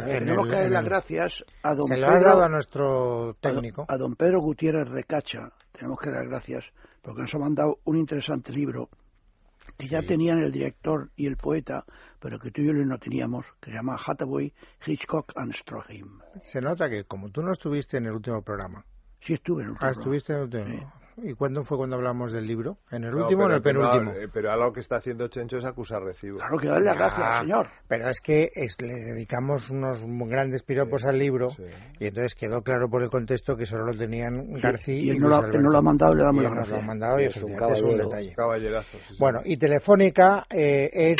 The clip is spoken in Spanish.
tenemos que dar las gracias a don Se Pedro. lo ha dado a nuestro técnico. A don Pedro Gutiérrez Recacha, tenemos que dar gracias, porque nos ha mandado un interesante libro que ya tenían el director y el poeta, pero que tú y yo no teníamos, que se llama Hathaway, Hitchcock and Stroheim. Se nota que como tú no estuviste en el último programa. Sí, estuve en el último programa. Estuviste en el último. Sí. ¿Y cuándo fue cuando hablamos del libro? ¿En el último o en el penúltimo? Pero algo que está haciendo Chencho es acusar recibo. Claro que darle las gracias, señor. Pero es que le dedicamos unos grandes piropos al libro y entonces quedó claro por el contexto que solo lo tenían García y él no lo ha mandado y le damos las gracias. Lo ha mandado y es un caballerazo. detalle. Caballerazo. Bueno, y Telefónica es